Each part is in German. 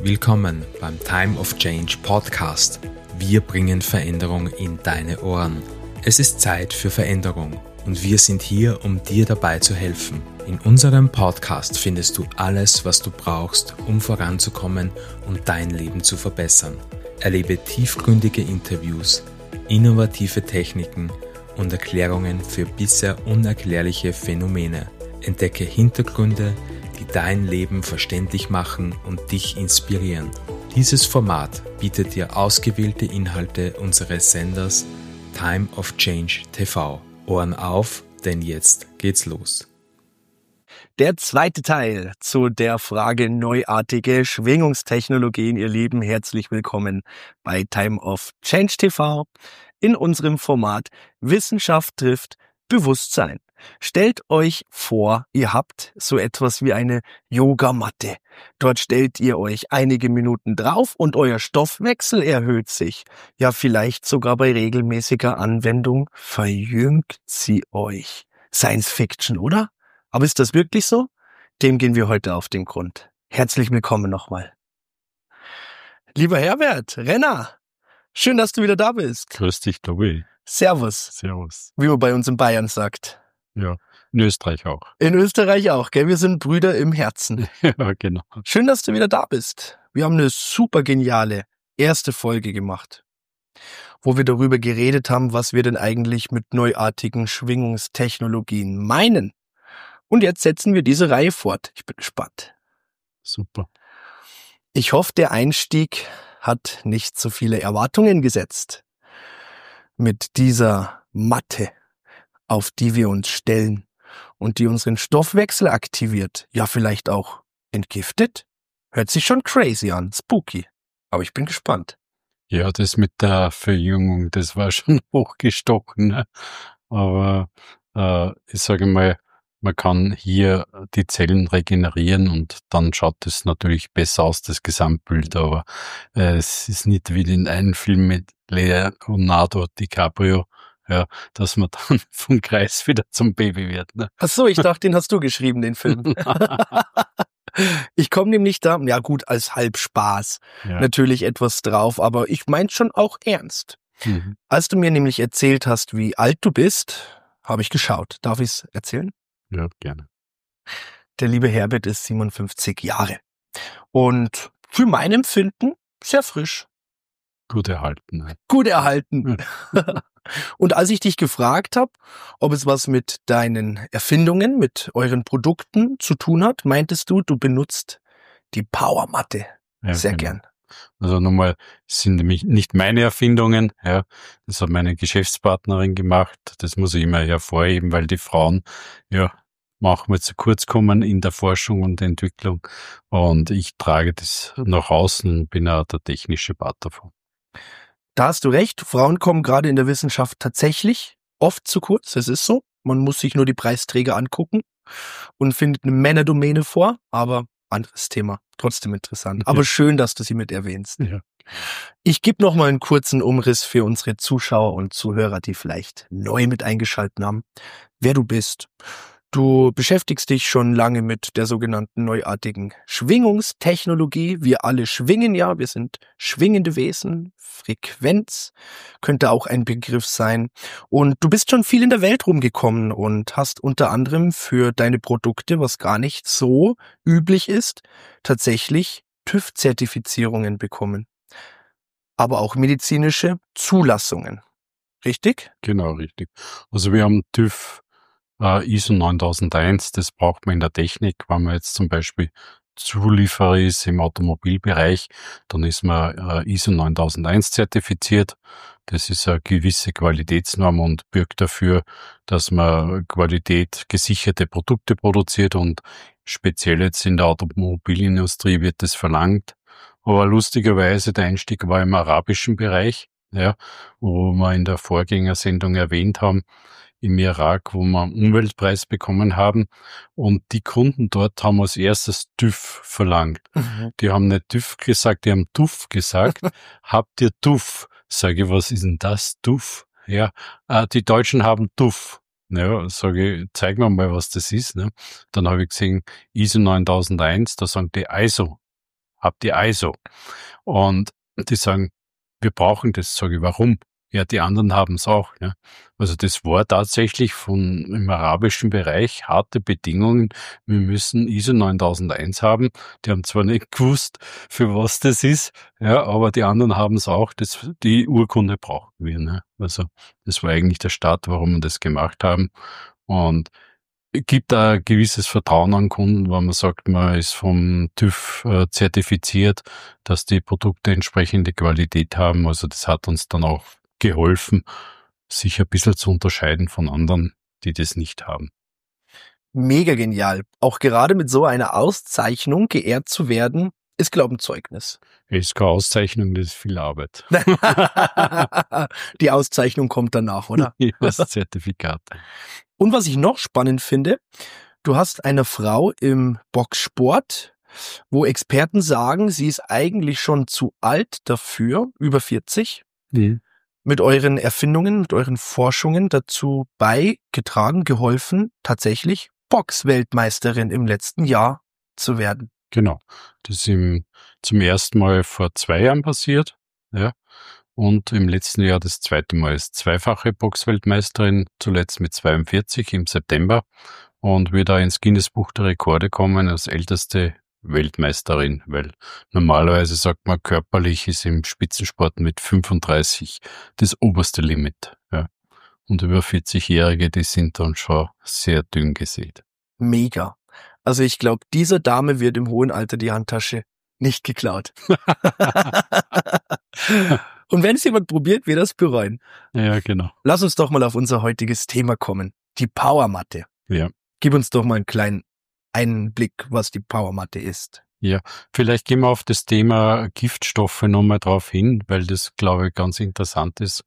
Willkommen beim Time of Change Podcast. Wir bringen Veränderung in deine Ohren. Es ist Zeit für Veränderung und wir sind hier, um dir dabei zu helfen. In unserem Podcast findest du alles, was du brauchst, um voranzukommen und dein Leben zu verbessern. Erlebe tiefgründige Interviews, innovative Techniken und Erklärungen für bisher unerklärliche Phänomene. Entdecke Hintergründe, die dein Leben verständlich machen und dich inspirieren. Dieses Format bietet dir ausgewählte Inhalte unseres Senders Time of Change TV. Ohren auf, denn jetzt geht's los. Der zweite Teil zu der Frage neuartige Schwingungstechnologien, ihr Lieben. Herzlich willkommen bei Time of Change TV in unserem Format Wissenschaft trifft Bewusstsein. Stellt euch vor, ihr habt so etwas wie eine Yogamatte. Dort stellt ihr euch einige Minuten drauf und euer Stoffwechsel erhöht sich. Ja, vielleicht sogar bei regelmäßiger Anwendung verjüngt sie euch. Science Fiction, oder? Aber ist das wirklich so? Dem gehen wir heute auf den Grund. Herzlich willkommen nochmal. Lieber Herbert, Renner, schön, dass du wieder da bist. Grüß dich, Tobi. Servus. Servus. Wie man bei uns in Bayern sagt. Ja, in Österreich auch. In Österreich auch, gell? Wir sind Brüder im Herzen. Ja, genau. Schön, dass du wieder da bist. Wir haben eine super geniale erste Folge gemacht, wo wir darüber geredet haben, was wir denn eigentlich mit neuartigen Schwingungstechnologien meinen. Und jetzt setzen wir diese Reihe fort. Ich bin gespannt. Super. Ich hoffe, der Einstieg hat nicht so viele Erwartungen gesetzt. Mit dieser Matte, auf die wir uns stellen und die unseren Stoffwechsel aktiviert, ja vielleicht auch entgiftet. Hört sich schon crazy an, spooky. Aber ich bin gespannt. Ja, das mit der Verjüngung, das war schon hochgestochen. Ne? Aber ich sage mal, man kann hier die Zellen regenerieren und dann schaut es natürlich besser aus, das Gesamtbild. Aber es ist nicht wie in einem Film mit Leonardo DiCaprio, ja, dass man dann vom Kreis wieder zum Baby wird. Ne? Ach so, ich dachte, den hast du geschrieben, den Film. Ich komme nämlich da, ja gut, als Halbspaß natürlich etwas drauf, aber ich meine schon auch ernst. Mhm. Als du mir nämlich erzählt hast, wie alt du bist, habe ich geschaut. Darf ich es erzählen? Ja, gerne. Der liebe Herbert ist 57 Jahre und für mein Empfinden sehr frisch. Gut erhalten. Ne? Gut erhalten. Und als ich dich gefragt habe, ob es was mit deinen Erfindungen, mit euren Produkten zu tun hat, meintest du, du benutzt die Powermatte. Ja, sehr gern. Also nochmal, es sind nämlich nicht meine Erfindungen, ja, das hat meine Geschäftspartnerin gemacht, das muss ich immer hervorheben, weil die Frauen, ja, manchmal zu kurz kommen in der Forschung und Entwicklung und ich trage das nach außen und bin auch der technische Part davon. Da hast du recht, Frauen kommen gerade in der Wissenschaft tatsächlich oft zu kurz, es ist so, man muss sich nur die Preisträger angucken und findet eine Männerdomäne vor, aber anderes Thema, trotzdem interessant. Aber schön, dass du sie mit erwähnst. Ja. Ich gebe noch mal einen kurzen Umriss für unsere Zuschauer und Zuhörer, die vielleicht neu mit eingeschaltet haben, wer du bist. Du beschäftigst dich schon lange mit der sogenannten neuartigen Schwingungstechnologie. Wir alle schwingen ja, wir sind schwingende Wesen. Frequenz könnte auch ein Begriff sein. Und du bist schon viel in der Welt rumgekommen und hast unter anderem für deine Produkte, was gar nicht so üblich ist, tatsächlich TÜV-Zertifizierungen bekommen. Aber auch medizinische Zulassungen. Richtig? Genau, richtig. Also wir haben TÜV ISO 9001, das braucht man in der Technik, wenn man jetzt zum Beispiel Zulieferer ist im Automobilbereich, dann ist man ISO 9001 zertifiziert. Das ist eine gewisse Qualitätsnorm und bürgt dafür, dass man qualitätgesicherte Produkte produziert und speziell jetzt in der Automobilindustrie wird das verlangt. Aber lustigerweise, der Einstieg war im arabischen Bereich, ja, wo wir in der Vorgängersendung erwähnt haben, im Irak, wo wir einen Umweltpreis bekommen haben. Und die Kunden dort haben als erstes TÜV verlangt. Mhm. Die haben nicht TÜV gesagt, die haben TÜV gesagt. Habt ihr TÜV? Sage ich, was ist denn das, TÜV? Ja, die Deutschen haben TÜV. Ja, sage ich, zeig mir mal, was das ist. Ne? Dann habe ich gesehen, ISO 9001, da sagen die ISO. habt ihr ISO? Und die sagen, wir brauchen das. Sage ich, warum? Ja, die anderen haben es auch. Ja. Also das war tatsächlich im arabischen Bereich harte Bedingungen. Wir müssen ISO 9001 haben. Die haben zwar nicht gewusst, für was das ist, ja, aber die anderen haben es auch. Die Urkunde brauchen wir. Ne? Also das war eigentlich der Start, warum wir das gemacht haben. Und gibt da ein gewisses Vertrauen an Kunden, wenn man sagt, man ist vom TÜV zertifiziert, dass die Produkte entsprechende Qualität haben. Also das hat uns dann auch geholfen, sich ein bisschen zu unterscheiden von anderen, die das nicht haben. Mega genial. Auch gerade mit so einer Auszeichnung geehrt zu werden, ist, glaube ich, ein Zeugnis. Es ist keine Auszeichnung, das ist viel Arbeit. Die Auszeichnung kommt danach, oder? Ja, das Zertifikat. Und was ich noch spannend finde, du hast eine Frau im Boxsport, wo Experten sagen, sie ist eigentlich schon zu alt dafür, über 40, mit euren Erfindungen, mit euren Forschungen dazu beigetragen, geholfen, tatsächlich Boxweltmeisterin im letzten Jahr zu werden. Genau. Das ist zum ersten Mal vor 2 Jahren passiert, ja. Und im letzten Jahr das zweite Mal ist zweifache Boxweltmeisterin, zuletzt mit 42 im September, und wird da ins Guinness-Buch der Rekorde kommen als älteste Weltmeisterin, weil normalerweise sagt man, körperlich ist im Spitzensport mit 35 das oberste Limit. Ja. Und über 40-Jährige, die sind dann schon sehr dünn gesät. Mega. Also ich glaube, dieser Dame wird im hohen Alter die Handtasche nicht geklaut. Und wenn es jemand probiert, wird er es bereuen. Ja, genau. Lass uns doch mal auf unser heutiges Thema kommen. Die Powermatte. Ja. Gib uns doch mal einen kleinen Einblick, was die Powermatte ist. Ja, vielleicht gehen wir auf das Thema Giftstoffe nochmal drauf hin, weil das, glaube ich, ganz interessant ist.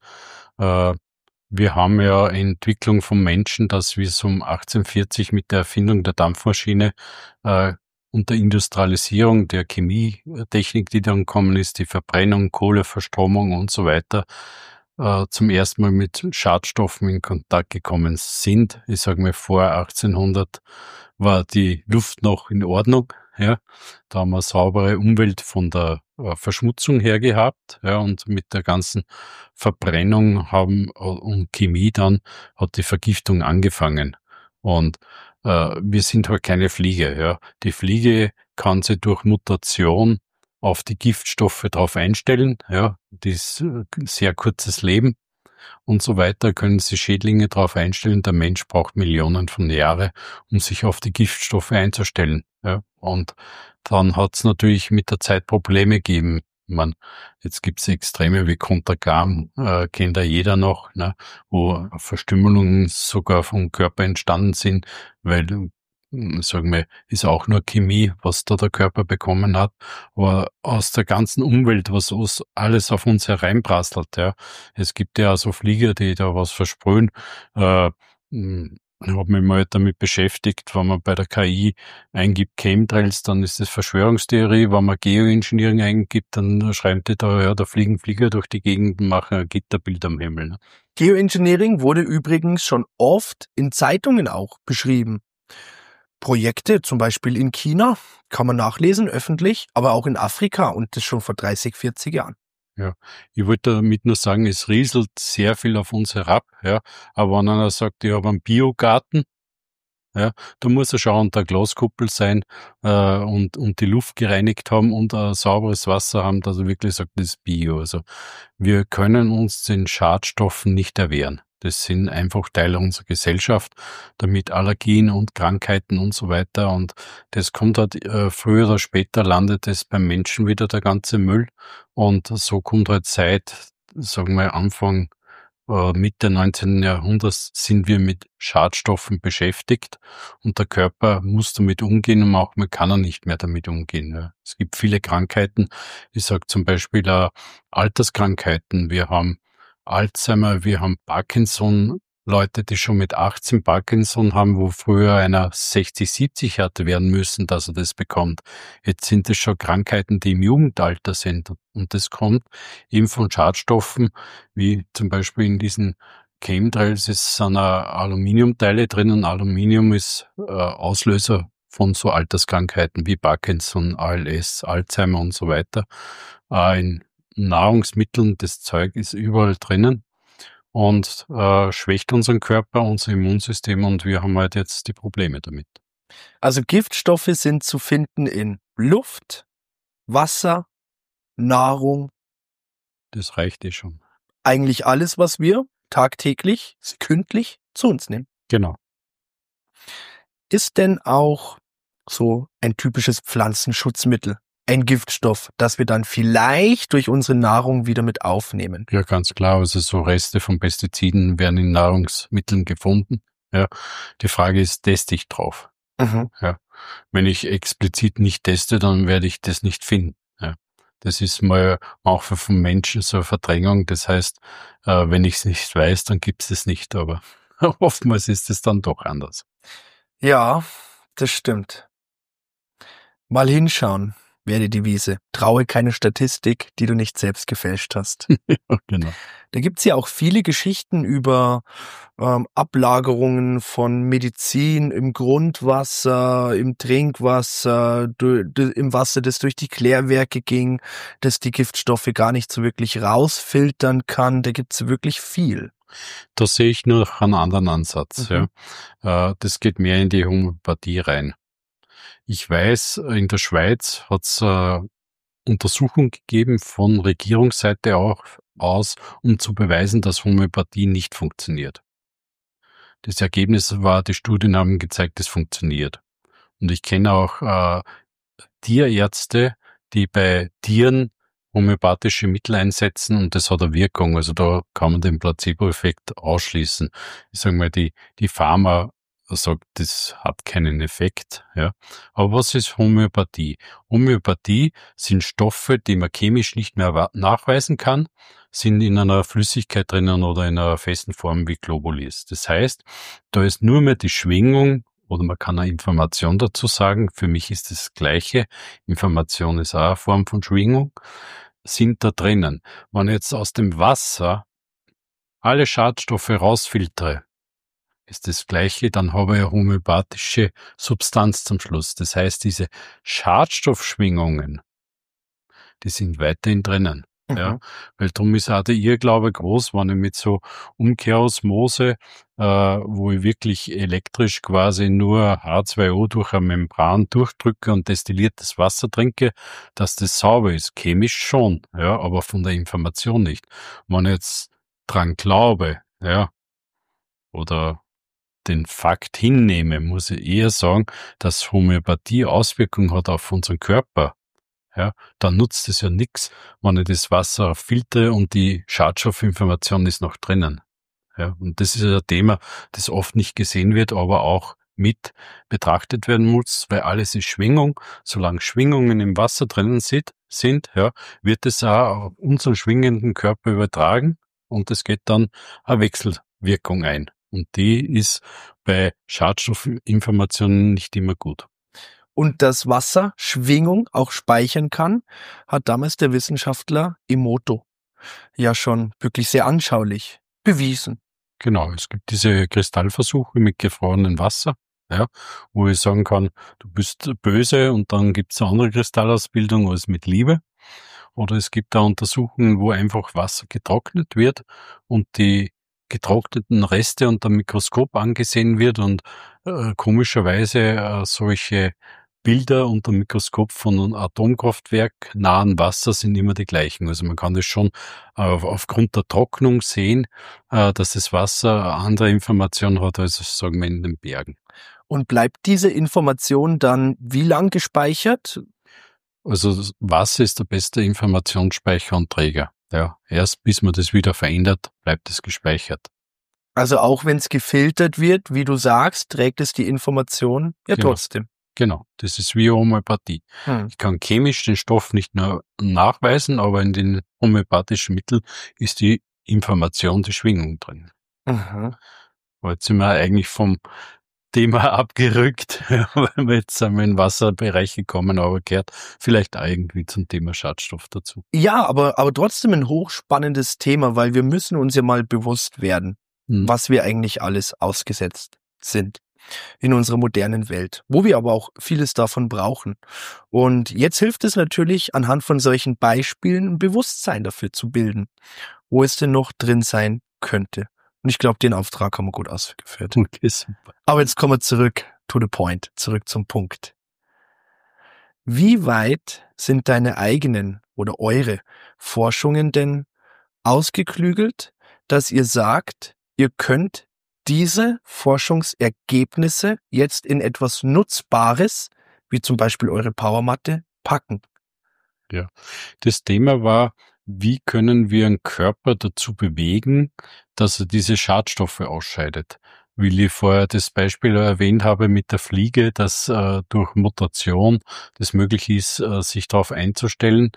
Wir haben ja Entwicklung vom Menschen, dass wir so um 1840 mit der Erfindung der Dampfmaschine und der Industrialisierung der Chemietechnik, die dann gekommen ist, die Verbrennung, Kohleverstromung und so weiter, zum ersten Mal mit Schadstoffen in Kontakt gekommen sind. Ich sage mal, vor 1800 war die Luft noch in Ordnung. Ja, da haben wir saubere Umwelt von der Verschmutzung her gehabt, ja, und mit der ganzen Verbrennung und Chemie dann hat die Vergiftung angefangen. Und wir sind halt keine Fliege, ja. Die Fliege kann sich durch Mutation auf die Giftstoffe drauf einstellen, ja, die ist sehr kurzes Leben und so weiter, können sich Schädlinge drauf einstellen. Der Mensch braucht Millionen von Jahren, um sich auf die Giftstoffe einzustellen. Ja. Und dann hat es natürlich mit der Zeit Probleme gegeben. Jetzt gibt es Extreme wie Contergan, kennt ja jeder noch, ne, wo Verstümmelungen sogar vom Körper entstanden sind, weil, sagen wir, ist auch nur Chemie, was da der Körper bekommen hat, aber aus der ganzen Umwelt, was alles auf uns hereinprasselt, ja. Es gibt ja so Flieger, die da was versprühen. Ich habe mich mal damit beschäftigt, wenn man bei der KI eingibt Chemtrails, dann ist das Verschwörungstheorie. Wenn man Geoengineering eingibt, dann schreibt die da, ja, da fliegen Flieger durch die Gegend und machen ein Gitterbild am Himmel. Ne? Geoengineering wurde übrigens schon oft in Zeitungen auch beschrieben. Projekte, zum Beispiel in China, kann man nachlesen, öffentlich, aber auch in Afrika und das schon vor 30, 40 Jahren. Ja, ich wollte damit nur sagen, es rieselt sehr viel auf uns herab, ja. Aber wenn einer sagt, ich habe einen Biogarten, ja, da muss er schon unter Glaskuppel sein und die Luft gereinigt haben und sauberes Wasser haben, dass er wirklich sagt, das ist Bio. Also wir können uns den Schadstoffen nicht erwehren. Das sind einfach Teil unserer Gesellschaft, damit Allergien und Krankheiten und so weiter. Und das kommt halt, früher oder später landet es beim Menschen wieder, der ganze Müll. Und so kommt halt seit, sagen wir, Anfang, Mitte 19. Jahrhunderts sind wir mit Schadstoffen beschäftigt. Und der Körper muss damit umgehen und auch man kann nicht mehr damit umgehen. Ja. Es gibt viele Krankheiten. Ich sage zum Beispiel Alterskrankheiten. Wir haben Alzheimer, wir haben Parkinson, Leute, die schon mit 18 Parkinson haben, wo früher einer 60, 70 hatte werden müssen, dass er das bekommt. Jetzt sind es schon Krankheiten, die im Jugendalter sind. Und das kommt eben von Schadstoffen, wie zum Beispiel in diesen Chemtrails sind Aluminiumteile drin und Aluminium ist Auslöser von so Alterskrankheiten wie Parkinson, ALS, Alzheimer und so weiter. In Nahrungsmitteln, das Zeug ist überall drinnen und schwächt unseren Körper, unser Immunsystem und wir haben halt jetzt die Probleme damit. Also Giftstoffe sind zu finden in Luft, Wasser, Nahrung, Das reicht eh schon. eigentlich alles, was wir tagtäglich, sekündlich zu uns nehmen. Genau. Ist denn auch so ein typisches Pflanzenschutzmittel ein Giftstoff, das wir dann vielleicht durch unsere Nahrung wieder mit aufnehmen? Ja, ganz klar. Also so Reste von Pestiziden werden in Nahrungsmitteln gefunden. Ja. Die Frage ist, teste ich drauf? Mhm. Ja. Wenn ich explizit nicht teste, dann werde ich das nicht finden. Ja. Das ist mal auch vom Menschen so eine Verdrängung. Das heißt, wenn ich es nicht weiß, dann gibt es nicht. Aber oftmals ist es dann doch anders. Ja, das stimmt. Mal hinschauen, wäre die Devise. Traue keine Statistik, die du nicht selbst gefälscht hast. Ja, genau. Da gibt's ja auch viele Geschichten über Ablagerungen von Medizin im Grundwasser, im Trinkwasser, im Wasser, das durch die Klärwerke ging, das die Giftstoffe gar nicht so wirklich rausfiltern kann. Da gibt's wirklich viel. Da sehe ich nur noch einen anderen Ansatz. Mhm. Ja. Das geht mehr in die Homöopathie rein. Ich weiß, in der Schweiz hat es Untersuchungen gegeben von Regierungsseite auch aus, um zu beweisen, dass Homöopathie nicht funktioniert. Das Ergebnis war, die Studien haben gezeigt, es funktioniert. Und ich kenne auch Tierärzte, die bei Tieren homöopathische Mittel einsetzen und das hat eine Wirkung. Also da kann man den Placebo-Effekt ausschließen. Ich sage mal, die Pharma sagt, das hat keinen Effekt. Ja. Aber was ist Homöopathie? Homöopathie sind Stoffe, die man chemisch nicht mehr nachweisen kann, sind in einer Flüssigkeit drinnen oder in einer festen Form wie Globulis. Das heißt, da ist nur mehr die Schwingung, oder man kann eine Information dazu sagen, für mich ist das Gleiche. Information ist auch eine Form von Schwingung, sind da drinnen. Wenn ich jetzt aus dem Wasser alle Schadstoffe rausfiltere, ist das Gleiche, dann habe ich eine homöopathische Substanz zum Schluss. Das heißt, diese Schadstoffschwingungen, die sind weiterhin drinnen. Mhm. Ja, weil darum ist auch der Irrglaube groß, wenn ich mit so Umkehrosmose, wo ich wirklich elektrisch quasi nur H2O durch eine Membran durchdrücke und destilliertes Wasser trinke, dass das sauber ist. Chemisch schon, ja, aber von der Information nicht. Wenn ich jetzt dran glaube, ja, oder den Fakt hinnehme, muss ich eher sagen, dass Homöopathie Auswirkungen hat auf unseren Körper. Ja, dann nutzt es ja nichts, wenn ich das Wasser filtere und die Schadstoffinformation ist noch drinnen. Ja, und das ist ein Thema, das oft nicht gesehen wird, aber auch mit betrachtet werden muss, weil alles ist Schwingung. Solange Schwingungen im Wasser drinnen sind, ja, wird es auch auf unseren schwingenden Körper übertragen und es geht dann eine Wechselwirkung ein. Und die ist bei Schadstoffinformationen nicht immer gut. Und dass Wasser Schwingung auch speichern kann, hat damals der Wissenschaftler Emoto ja schon wirklich sehr anschaulich bewiesen. Genau, es gibt diese Kristallversuche mit gefrorenem Wasser, ja, wo ich sagen kann, du bist böse und dann gibt es eine andere Kristallausbildung als mit Liebe. Oder es gibt da Untersuchungen, wo einfach Wasser getrocknet wird und die getrockneten Reste unter dem Mikroskop angesehen wird und komischerweise solche Bilder unter dem Mikroskop von einem Atomkraftwerk nahen Wasser sind immer die gleichen. Also man kann das schon aufgrund der Trocknung sehen, dass das Wasser eine andere Information hat als, sagen wir, in den Bergen. Und bleibt diese Information dann wie lang gespeichert? Also Wasser ist der beste Informationsspeicher und Träger. Ja, erst bis man das wieder verändert, bleibt es gespeichert. Also auch wenn es gefiltert wird, wie du sagst, trägt es die Information ja Genau. trotzdem. Genau, das ist wie Homöopathie. Ich kann chemisch den Stoff nicht nur nachweisen, aber in den homöopathischen Mitteln ist die Information, die Schwingung drin. Mhm. Aber jetzt sind wir eigentlich vom Thema abgerückt, weil wir jetzt sind wir in Wasserbereich gekommen, aber gehört vielleicht auch irgendwie zum Thema Schadstoff dazu. Ja, aber trotzdem ein hochspannendes Thema, weil wir müssen uns ja mal bewusst werden, was wir eigentlich alles ausgesetzt sind. in unserer modernen Welt, wo wir aber auch vieles davon brauchen. Und jetzt hilft es natürlich, anhand von solchen Beispielen ein Bewusstsein dafür zu bilden, wo es denn noch drin sein könnte. Und ich glaube, den Auftrag haben wir gut ausgeführt. Okay, super. Aber jetzt kommen wir zurück to the point, zurück zum Punkt. Wie weit sind deine eigenen oder eure Forschungen denn ausgeklügelt, dass ihr sagt, ihr könnt diese Forschungsergebnisse jetzt in etwas Nutzbares, wie zum Beispiel eure Powermatte, packen? Ja, das Thema war, wie können wir einen Körper dazu bewegen, dass er diese Schadstoffe ausscheidet? Wie ich vorher das Beispiel erwähnt habe mit der Fliege, dass durch Mutation das möglich ist, sich darauf einzustellen,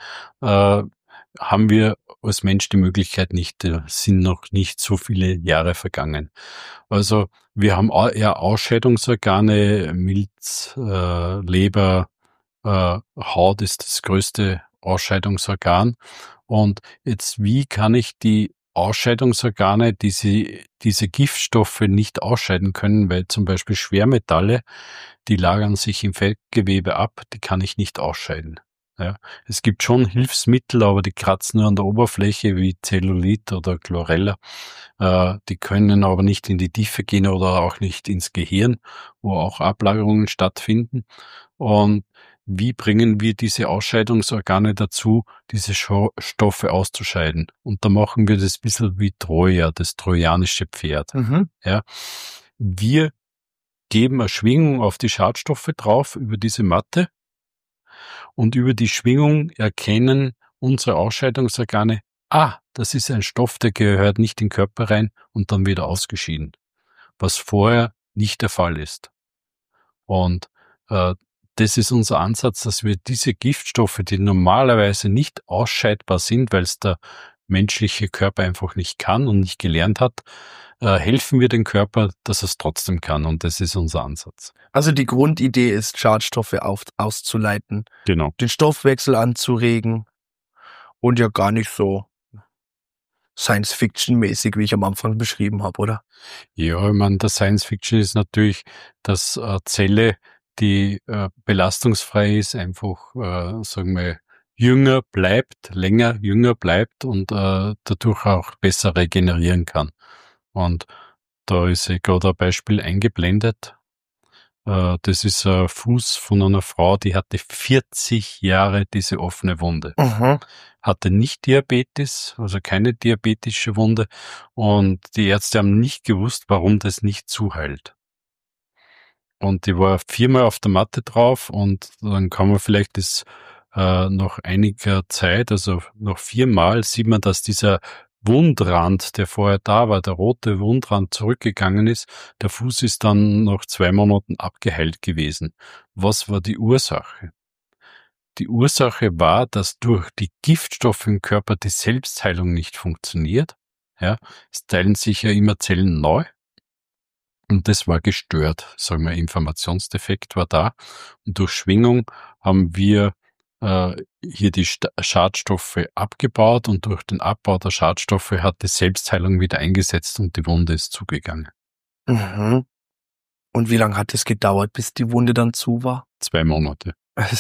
haben wir als Mensch die Möglichkeit nicht, sind noch nicht so viele Jahre vergangen. Also wir haben ja Ausscheidungsorgane, Milz, Leber, Haut ist das größte Ausscheidungsorgan. Und jetzt, wie kann ich die Ausscheidungsorgane, diese Giftstoffe nicht ausscheiden können, weil zum Beispiel Schwermetalle, die lagern sich im Fettgewebe ab, die kann ich nicht ausscheiden. Ja, es gibt schon Hilfsmittel, aber die kratzen nur an der Oberfläche wie Zellulit oder Chlorella. Die können aber nicht in die Tiefe gehen oder auch nicht ins Gehirn, wo auch Ablagerungen stattfinden. Und wie bringen wir diese Ausscheidungsorgane dazu, diese Stoffe auszuscheiden? Und da machen wir das ein bisschen wie Troja, das trojanische Pferd. Ja, wir geben eine Schwingung auf die Schadstoffe drauf über diese Matte und über die Schwingung erkennen unsere Ausscheidungsorgane, das ist ein Stoff, der gehört nicht in den Körper rein und dann wieder ausgeschieden, was vorher nicht der Fall ist. Und das ist unser Ansatz, dass wir diese Giftstoffe, die normalerweise nicht ausscheidbar sind, weil es der menschliche Körper einfach nicht kann und nicht gelernt hat, helfen wir dem Körper, dass er es trotzdem kann. Und das ist unser Ansatz. Also die Grundidee ist, Schadstoffe auszuleiten, Genau. den Stoffwechsel anzuregen und ja gar nicht so Science-Fiction-mäßig, wie ich am Anfang beschrieben habe, oder? Ja, ich meine, der Science-Fiction ist natürlich, dass Zelle, die belastungsfrei ist, einfach, sagen wir, länger jünger bleibt und dadurch auch besser regenerieren kann. Und da ist gerade ein Beispiel eingeblendet. Das ist ein Fuß von einer Frau, die hatte 40 Jahre diese offene Wunde. Hatte nicht Diabetes, also keine diabetische Wunde. Und die Ärzte haben nicht gewusst, warum das nicht zuheilt. Und die war 4-mal auf der Matte drauf und dann kann man vielleicht das nach einiger Zeit, also nach 4-mal, sieht man, dass dieser Wundrand, der vorher da war, der rote Wundrand zurückgegangen ist. Der Fuß ist dann nach 2 Monaten abgeheilt gewesen. Was war die Ursache? Die Ursache war, dass durch die Giftstoffe im Körper die Selbstheilung nicht funktioniert. Ja, es teilen sich ja immer Zellen neu. Und das war gestört, sagen wir, Informationsdefekt war da. Und durch Schwingung haben wir hier die Schadstoffe abgebaut und durch den Abbau der Schadstoffe hat die Selbstheilung wieder eingesetzt und die Wunde ist zugegangen. Und wie lange hat es gedauert, bis die Wunde dann zu war? 2 Monate.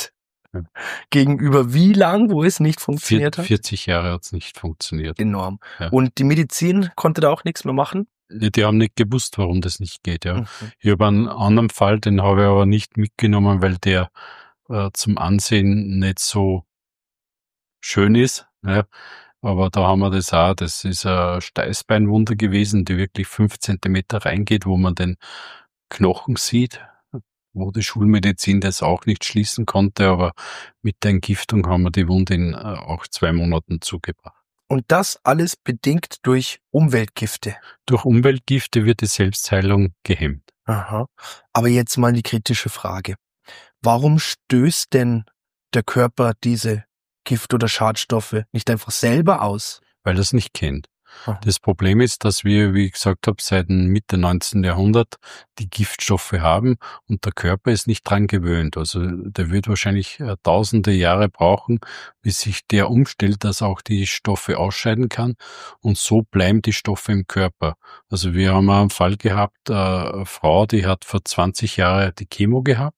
Gegenüber wie lang, wo es nicht funktioniert hat? 40 Jahre hat es nicht funktioniert. Enorm. Ja. Und die Medizin konnte da auch nichts mehr machen? Die haben nicht gewusst, warum das nicht geht. Ja. Ich habe einen anderen Fall, den habe ich aber nicht mitgenommen, weil der zum Ansehen nicht so schön ist. Ja. Aber da haben wir das auch. Das ist eine Steißbeinwunde gewesen, die wirklich 5 Zentimeter reingeht, wo man den Knochen sieht, wo die Schulmedizin das auch nicht schließen konnte. Aber mit der Entgiftung haben wir die Wunde in auch 2 Monaten zugebracht. Und das alles bedingt durch Umweltgifte. Durch Umweltgifte wird die Selbstheilung gehemmt. Aha. Aber jetzt mal die kritische Frage. Warum stößt denn der Körper diese Gift- oder Schadstoffe nicht einfach selber aus? Weil er es nicht kennt. Aha. Das Problem ist, dass wir, wie ich gesagt habe, seit Mitte 19. Jahrhundert die Giftstoffe haben und der Körper ist nicht dran gewöhnt. Also der wird wahrscheinlich tausende Jahre brauchen, bis sich der umstellt, dass er auch die Stoffe ausscheiden kann und so bleiben die Stoffe im Körper. Also wir haben einen Fall gehabt, eine Frau, die hat vor 20 Jahren die Chemo gehabt.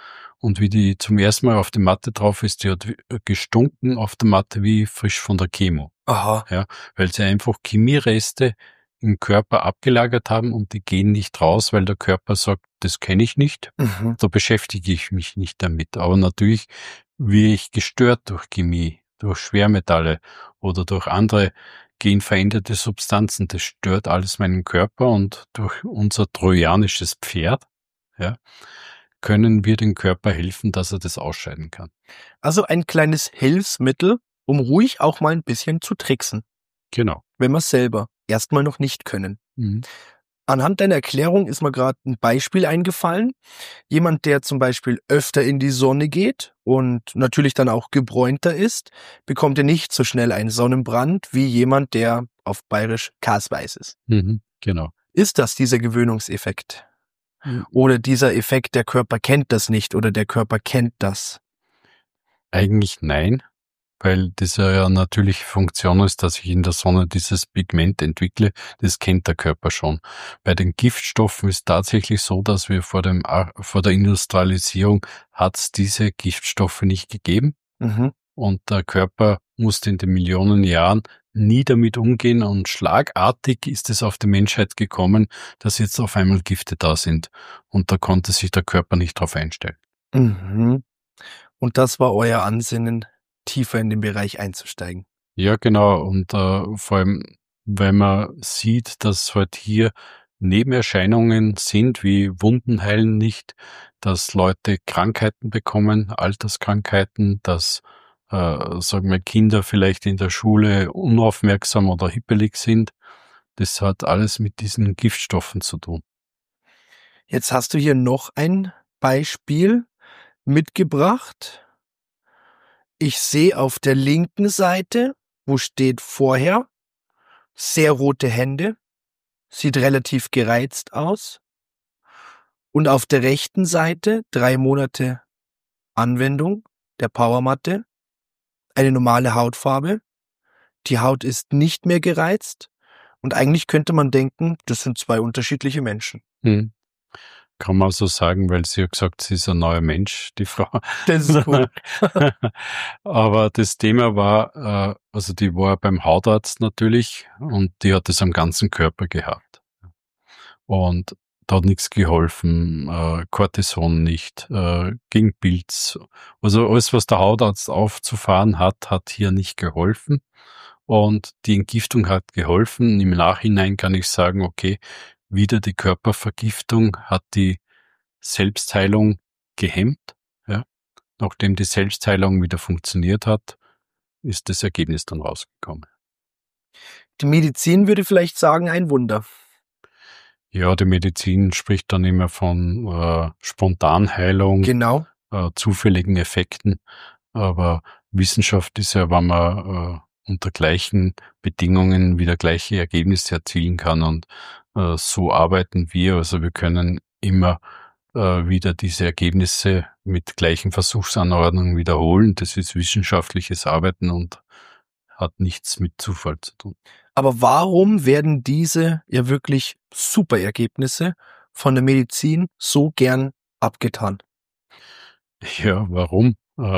Und wie die zum ersten Mal auf die Matte drauf ist, die hat gestunken auf der Matte wie frisch von der Chemo. Aha. Ja, weil sie einfach Chemiereste im Körper abgelagert haben und die gehen nicht raus, weil der Körper sagt, das kenne ich nicht, da beschäftige ich mich nicht damit. Aber natürlich werde ich gestört durch Chemie, durch Schwermetalle oder durch andere genveränderte Substanzen. Das stört alles meinen Körper und durch unser trojanisches Pferd, ja, können wir dem Körper helfen, dass er das ausscheiden kann. Also ein kleines Hilfsmittel, um ruhig auch mal ein bisschen zu tricksen, Genau. wenn wir es selber erstmal noch nicht können. Mhm. Anhand deiner Erklärung ist mir gerade ein Beispiel eingefallen. Jemand, der zum Beispiel öfter in die Sonne geht und natürlich dann auch gebräunter ist, bekommt ja nicht so schnell einen Sonnenbrand wie jemand, der auf Bayerisch kasweiß ist. Mhm. Genau. Ist das dieser Gewöhnungseffekt? Oder dieser Effekt, der Körper kennt das nicht oder der Körper kennt das? Eigentlich nein, weil das ja eine natürliche Funktion ist, dass ich in der Sonne dieses Pigment entwickle. Das kennt der Körper schon. Bei den Giftstoffen ist tatsächlich so, dass wir vor der Industrialisierung hat es diese Giftstoffe nicht gegeben. Mhm. Und der Körper musste in den Millionen Jahren nie damit umgehen und schlagartig ist es auf die Menschheit gekommen, dass jetzt auf einmal Gifte da sind. Und da konnte sich der Körper nicht drauf einstellen. Mhm. Und das war euer Ansinnen, tiefer in den Bereich einzusteigen. Ja, genau. Und vor allem, wenn man sieht, dass halt hier Nebenerscheinungen sind, wie Wunden heilen nicht, dass Leute Krankheiten bekommen, Alterskrankheiten, dass sagen wir Kinder vielleicht in der Schule unaufmerksam oder hippelig sind. Das hat alles mit diesen Giftstoffen zu tun. Jetzt hast du hier noch ein Beispiel mitgebracht. Ich sehe auf der linken Seite, wo steht vorher, sehr rote Hände, sieht relativ gereizt aus. Und auf der rechten Seite 3 Monate Anwendung der Powermatte, eine normale Hautfarbe. Die Haut ist nicht mehr gereizt und eigentlich könnte man denken, das sind 2 unterschiedliche Menschen. Hm. Kann man so sagen, weil sie hat gesagt, sie ist ein neuer Mensch, die Frau. Das ist cool. Aber das Thema war, also die war beim Hautarzt natürlich und die hat es am ganzen Körper gehabt. Und da hat nichts geholfen, Cortison nicht, gegen Pilz. Also alles, was der Hautarzt aufzufahren hat, hat hier nicht geholfen. Und die Entgiftung hat geholfen. Im Nachhinein kann ich sagen, okay, wieder die Körpervergiftung hat die Selbstheilung gehemmt. Ja. Nachdem die Selbstheilung wieder funktioniert hat, ist das Ergebnis dann rausgekommen. Die Medizin würde vielleicht sagen, ein Wunder. Ja, die Medizin spricht dann immer von Spontanheilung, Genau. Zufälligen Effekten. Aber Wissenschaft ist ja, wenn man unter gleichen Bedingungen wieder gleiche Ergebnisse erzielen kann. Und so arbeiten wir. Also wir können immer wieder diese Ergebnisse mit gleichen Versuchsanordnungen wiederholen. Das ist wissenschaftliches Arbeiten und hat nichts mit Zufall zu tun. Aber warum werden diese ja wirklich super Ergebnisse von der Medizin so gern abgetan? Ja, warum?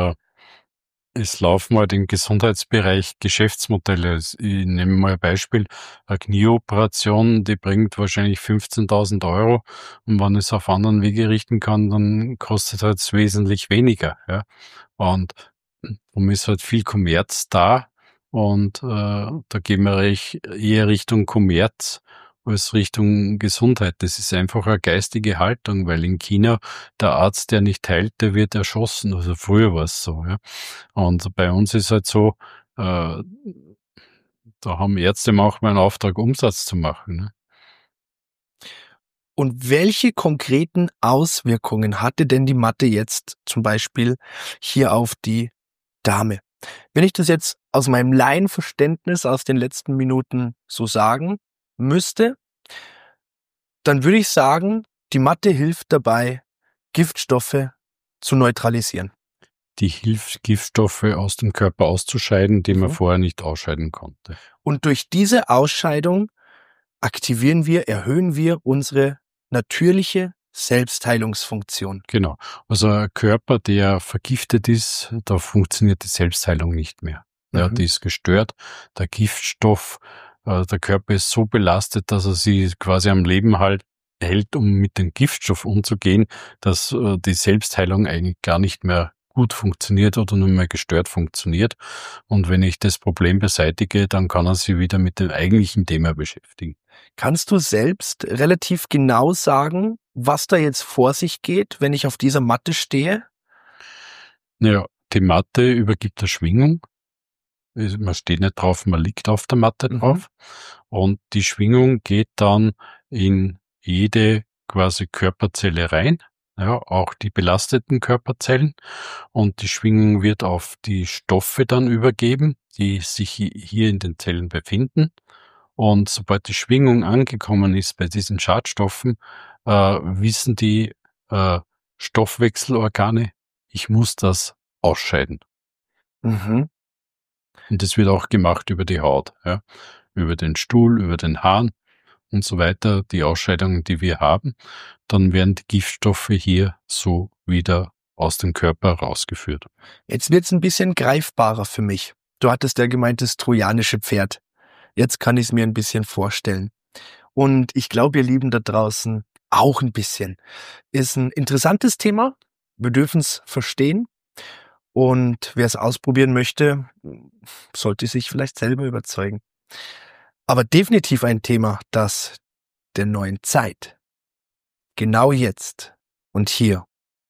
Es laufen halt im Gesundheitsbereich Geschäftsmodelle. Ich nehme mal ein Beispiel. Eine Knieoperation, die bringt wahrscheinlich 15.000 €. Und wenn ich es auf anderen Wege richten kann, dann kostet es wesentlich weniger. Ja. Und darum ist halt viel Kommerz da. Und da gehen wir eher Richtung Kommerz als Richtung Gesundheit. Das ist einfach eine geistige Haltung, weil in China der Arzt, der nicht heilt, der wird erschossen. Also früher war es so. Ja. Und bei uns ist halt so, da haben Ärzte manchmal einen Auftrag, Umsatz zu machen. Ne? Und welche konkreten Auswirkungen hatte denn die Matte jetzt zum Beispiel hier auf die Dame? Wenn ich das jetzt aus meinem Laienverständnis aus den letzten Minuten so sagen müsste, dann würde ich sagen, die Matte hilft dabei, Giftstoffe zu neutralisieren. Die hilft, Giftstoffe aus dem Körper auszuscheiden, die man vorher nicht ausscheiden konnte. Und durch diese Ausscheidung erhöhen wir unsere natürliche Selbstheilungsfunktion. Genau. Also ein Körper, der vergiftet ist, da funktioniert die Selbstheilung nicht mehr. Ja, die ist gestört. Der Giftstoff, der Körper ist so belastet, dass er sie quasi am Leben hält, um mit dem Giftstoff umzugehen, dass die Selbstheilung eigentlich gar nicht mehr gut funktioniert oder nur mehr gestört funktioniert. Und wenn ich das Problem beseitige, dann kann er sich wieder mit dem eigentlichen Thema beschäftigen. Kannst du selbst relativ genau sagen, was da jetzt vor sich geht, wenn ich auf dieser Matte stehe? Naja, die Matte übergibt eine Schwingung. Man steht nicht drauf, man liegt auf der Matte drauf. Und die Schwingung geht dann in jede quasi Körperzelle rein. Ja, auch die belasteten Körperzellen. Und die Schwingung wird auf die Stoffe dann übergeben, die sich hier in den Zellen befinden. Und sobald die Schwingung angekommen ist bei diesen Schadstoffen, wissen die Stoffwechselorgane, ich muss das ausscheiden. Und das wird auch gemacht über die Haut, ja, über den Stuhl, über den Hahn und so weiter, die Ausscheidungen, die wir haben. Dann werden die Giftstoffe hier so wieder aus dem Körper rausgeführt. Jetzt wird's ein bisschen greifbarer für mich. Du hattest ja gemeint, das trojanische Pferd. Jetzt kann ich es mir ein bisschen vorstellen. Und ich glaube, ihr Lieben da draußen auch ein bisschen. Ist ein interessantes Thema. Wir dürfen es verstehen. Und wer es ausprobieren möchte, sollte sich vielleicht selber überzeugen. Aber definitiv ein Thema, das der neuen Zeit genau jetzt und hier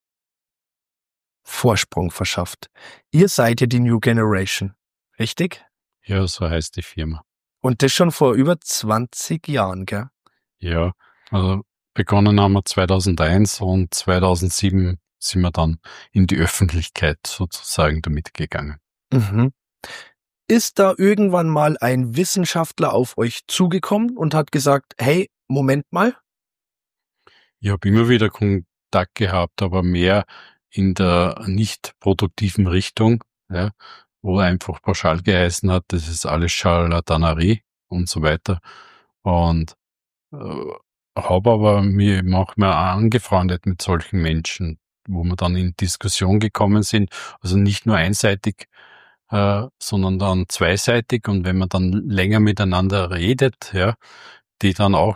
Vorsprung verschafft. Ihr seid ja die New Generation, richtig? Ja, so heißt die Firma. Und das schon vor über 20 Jahren, gell? Ja, also begonnen haben wir 2001 und 2007 sind wir dann in die Öffentlichkeit sozusagen damit gegangen. Ist da irgendwann mal ein Wissenschaftler auf euch zugekommen und hat gesagt, hey, Moment mal? Ich habe immer wieder Kontakt gehabt, aber mehr in der nicht produktiven Richtung, ja, wo einfach pauschal geheißen hat, das ist alles Scharlatanerie und so weiter. Und habe aber mir manchmal angefreundet mit solchen Menschen, wo wir dann in Diskussion gekommen sind, also nicht nur einseitig, sondern dann zweiseitig. Und wenn man dann länger miteinander redet, ja, die dann auch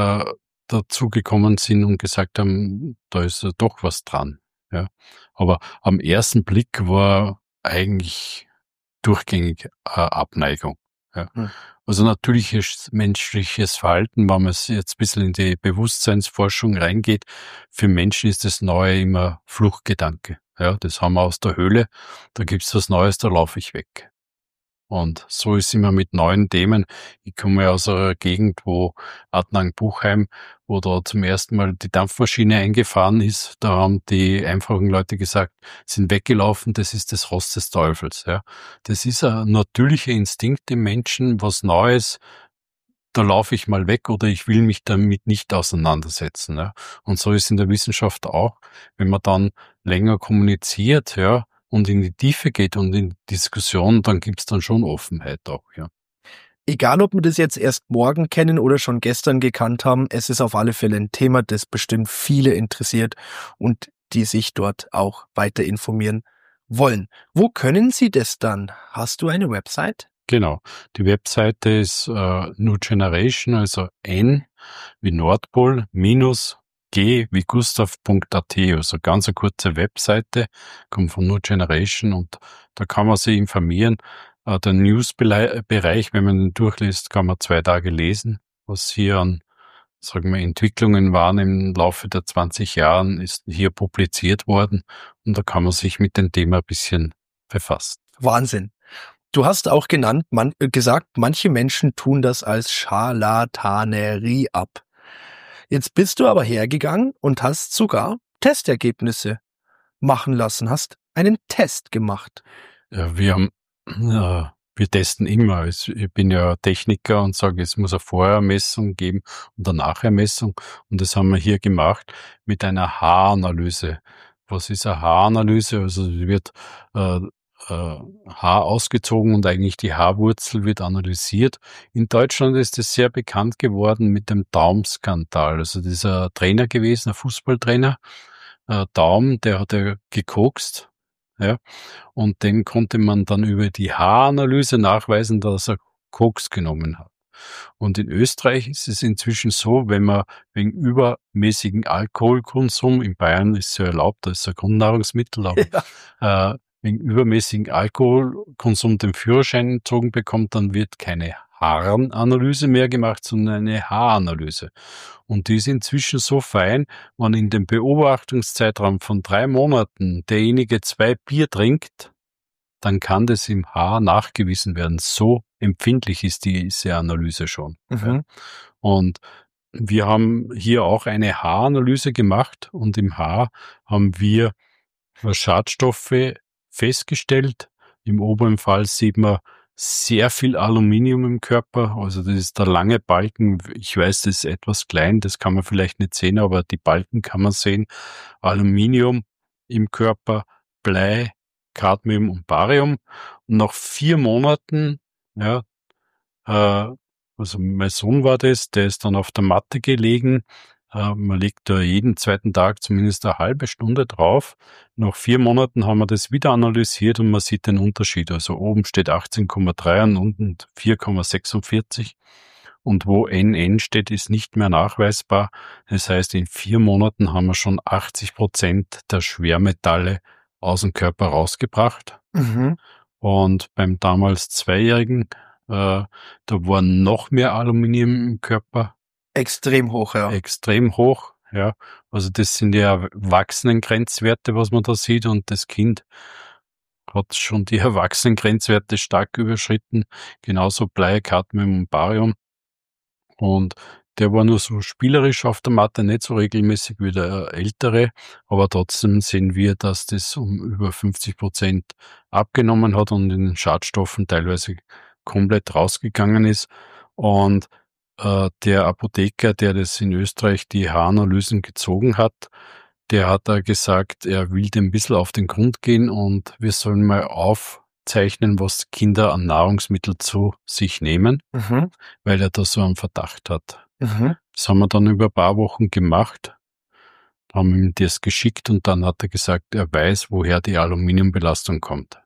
dazu gekommen sind und gesagt haben, da ist doch was dran. Ja. Aber am ersten Blick war eigentlich durchgängig Abneigung. Ja. Also natürliches menschliches Verhalten, wenn man jetzt ein bisschen in die Bewusstseinsforschung reingeht, für Menschen ist das Neue immer Fluchtgedanke. Ja, das haben wir aus der Höhle, da gibt's was Neues, da laufe ich weg. Und so ist immer mit neuen Themen. Ich komme ja aus einer Gegend, wo Adnang-Buchheim, wo da zum ersten Mal die Dampfmaschine eingefahren ist. Da haben die einfachen Leute gesagt, sind weggelaufen, das ist das Ross des Teufels. Ja. Das ist ein natürlicher Instinkt im Menschen, was Neues, da laufe ich mal weg oder ich will mich damit nicht auseinandersetzen. Ja. Und so ist in der Wissenschaft auch, wenn man dann länger kommuniziert, ja, und in die Tiefe geht und in die Diskussion, dann gibt's dann schon Offenheit auch, ja. Egal, ob wir das jetzt erst morgen kennen oder schon gestern gekannt haben, es ist auf alle Fälle ein Thema, das bestimmt viele interessiert und die sich dort auch weiter informieren wollen. Wo können Sie das dann? Hast du eine Website? Genau. Die Webseite ist New Generation, also N wie Nordpol minus G wie Gustav.at, also ganz eine kurze Webseite, kommt von New Generation und da kann man sich informieren. Der News-Bereich, wenn man den durchliest, kann man 2 Tage lesen, was hier an, sagen wir, Entwicklungen waren im Laufe der 20 Jahren, ist hier publiziert worden und da kann man sich mit dem Thema ein bisschen befassen. Wahnsinn. Du hast auch gesagt, manche Menschen tun das als Scharlatanerie ab. Jetzt bist du aber hergegangen und hast sogar Testergebnisse machen lassen, hast einen Test gemacht. Ja, wir haben Wir testen immer. Ich bin ja Techniker und sage, es muss eine Vorhermessung geben und eine Nachhermessung. Und das haben wir hier gemacht mit einer Haaranalyse. Was ist eine Haaranalyse? Also es wird Haar ausgezogen und eigentlich die Haarwurzel wird analysiert. In Deutschland ist es sehr bekannt geworden mit dem Daum-Skandal. Also das ist ein Trainer gewesen, ein Fußballtrainer, Daum, der hat ja gekokst, ja, und den konnte man dann über die Haaranalyse nachweisen, dass er Koks genommen hat. Und in Österreich ist es inzwischen so, wenn man wegen übermäßigen Alkoholkonsum, in Bayern ist es ja erlaubt, das ist ein Grundnahrungsmittel, aber wegen übermäßigen Alkoholkonsum den Führerschein entzogen bekommt, dann wird keine Harnanalyse mehr gemacht, sondern eine Haaranalyse. Und die ist inzwischen so fein, wenn in dem Beobachtungszeitraum von 3 Monaten derjenige 2 Bier trinkt, dann kann das im Haar nachgewiesen werden. So empfindlich ist diese Analyse schon. Mhm. Und wir haben hier auch eine Haaranalyse gemacht und im Haar haben wir Schadstoffe festgestellt. Im oberen Fall sieht man sehr viel Aluminium im Körper. Also das ist der lange Balken. Ich weiß, das ist etwas klein, das kann man vielleicht nicht sehen, aber die Balken kann man sehen. Aluminium im Körper, Blei, Cadmium und Barium. Und nach 4 Monaten, ja, also mein Sohn war das, der ist dann auf der Matte gelegen. Man liegt da jeden zweiten Tag zumindest eine halbe Stunde drauf. Nach 4 Monaten haben wir das wieder analysiert und man sieht den Unterschied. Also oben steht 18,3 und unten 4,46. Und wo NN steht, ist nicht mehr nachweisbar. Das heißt, in 4 Monaten haben wir schon 80% der Schwermetalle aus dem Körper rausgebracht. Mhm. Und beim damals 2-Jährigen, da war noch mehr Aluminium im Körper. Extrem hoch, ja. Extrem hoch, ja. Also das sind ja Erwachsenengrenzwerte, was man da sieht, und das Kind hat schon die Erwachsenengrenzwerte stark überschritten. Genauso Blei, Cadmium und Barium. Und der war nur so spielerisch auf der Matte, nicht so regelmäßig wie der Ältere, aber trotzdem sehen wir, dass das um über 50% abgenommen hat und in den Schadstoffen teilweise komplett rausgegangen ist. Und der Apotheker, der das in Österreich die Haaranalysen gezogen hat, der hat da gesagt, er will dem ein bisschen auf den Grund gehen und wir sollen mal aufzeichnen, was Kinder an Nahrungsmittel zu sich nehmen, Mhm. weil er da so einen Verdacht hat. Mhm. Das haben wir dann über ein paar Wochen gemacht, haben ihm das geschickt und dann hat er gesagt, er weiß, woher die Aluminiumbelastung kommt.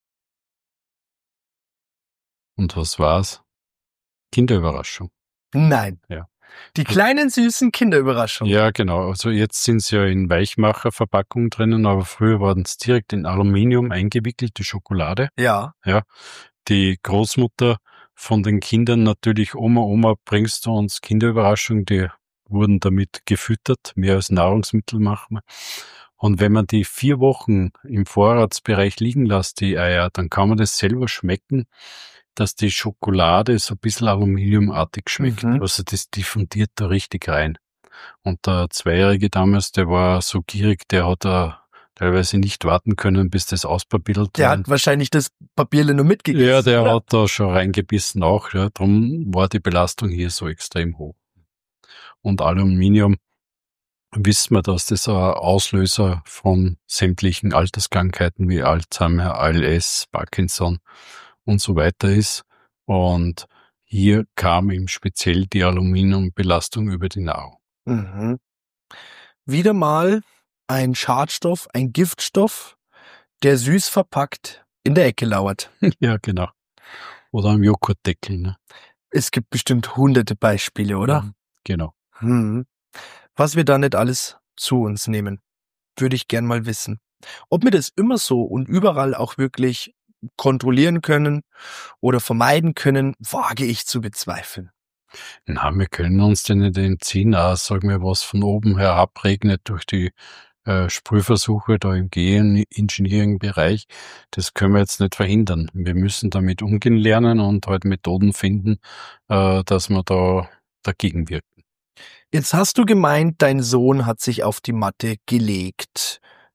Und was war's? Kinderüberraschung. Nein. Ja. Die kleinen süßen Kinderüberraschungen. Ja, genau. Also jetzt sind sie ja in Weichmacherverpackung drinnen, aber früher waren es direkt in Aluminium eingewickelt, die Schokolade. Ja. Ja. Die Großmutter von den Kindern natürlich, Oma, bringst du uns Kinderüberraschung, die wurden damit gefüttert, mehr als Nahrungsmittel machen wir. Und wenn man die 4 Wochen im Vorratsbereich liegen lässt, die Eier, dann kann man das selber schmecken, dass die Schokolade so ein bisschen aluminiumartig schmeckt. Mhm. Also das diffundiert da richtig rein. Und der 2-Jährige damals, der war so gierig, der hat teilweise nicht warten können, bis das auspapiert Der hat wahrscheinlich das Papierle nur mitgegeben. Ja, der oder? hat da schon reingebissen auch. Ja. Darum war die Belastung hier so extrem hoch. Und Aluminium, wissen wir, dass das ein Auslöser von sämtlichen Alterskrankheiten wie Alzheimer, ALS, Parkinson und so weiter ist. Und hier kam ihm speziell die Aluminiumbelastung über die Nahrung. Mhm. Wieder mal ein Schadstoff, ein Giftstoff, der süß verpackt in der Ecke lauert. Ja, genau. Oder am Joghurtdeckel. Ne? Es gibt bestimmt hunderte Beispiele, oder? Genau. Was wir da nicht alles zu uns nehmen, würde ich gern mal wissen. Ob wir das immer so und überall auch wirklich kontrollieren können oder vermeiden können, wage ich zu bezweifeln. Na, wir können uns den nicht entziehen. Auch, sagen wir, was von oben herab regnet durch die Sprühversuche da im Gen-Engineering-Bereich, das können wir jetzt nicht verhindern. Wir müssen damit umgehen lernen und halt Methoden finden, dass wir da dagegen wirken. Jetzt hast du gemeint, dein Sohn hat sich auf die Matte gelegt.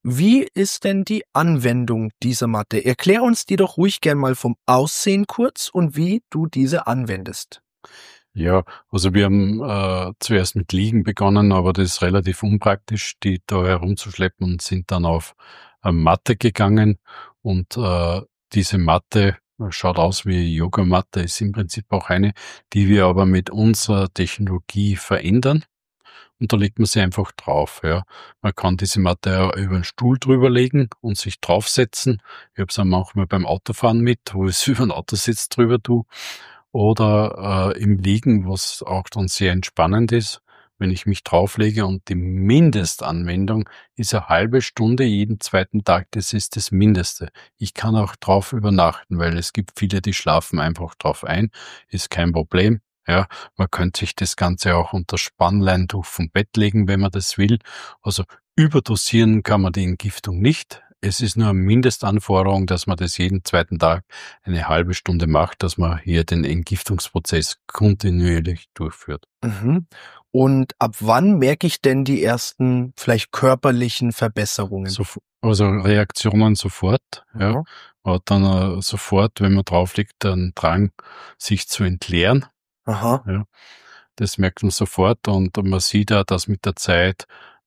Wie ist denn die Anwendung dieser Matte? Erklär uns die doch ruhig gern mal vom Aussehen kurz und wie du diese anwendest. Ja, also wir haben zuerst mit Liegen begonnen, aber das ist relativ unpraktisch, die da herumzuschleppen, und sind dann auf Matte gegangen. Und diese Matte schaut aus wie Yogamatte, ist im Prinzip auch eine, die wir aber mit unserer Technologie verändern. Und da legt man sie einfach drauf. Ja. Man kann diese Matte ja über einen Stuhl drüber legen und sich draufsetzen. Ich habe es auch manchmal beim Autofahren mit, wo ich es über den Autositz drüber tue. Oder im Liegen, was auch dann sehr entspannend ist, wenn ich mich drauflege. Und die Mindestanwendung ist eine halbe Stunde jeden zweiten Tag. Das ist das Mindeste. Ich kann auch drauf übernachten, weil es gibt viele, die schlafen einfach drauf ein. Ist kein Problem. Ja, man könnte sich das Ganze auch unter Spannleintuch vom Bett legen, wenn man das will. Also überdosieren kann man die Entgiftung nicht. Es ist nur eine Mindestanforderung, dass man das jeden zweiten Tag eine halbe Stunde macht, dass man hier den Entgiftungsprozess kontinuierlich durchführt. Mhm. Und ab wann merke ich denn die ersten vielleicht körperlichen Verbesserungen? Also Reaktionen sofort, ja. Mhm. Hat dann sofort, wenn man drauf liegt, einen Drang, sich zu entleeren. Aha. Ja. Das merkt man sofort, und man sieht auch, dass mit der Zeit,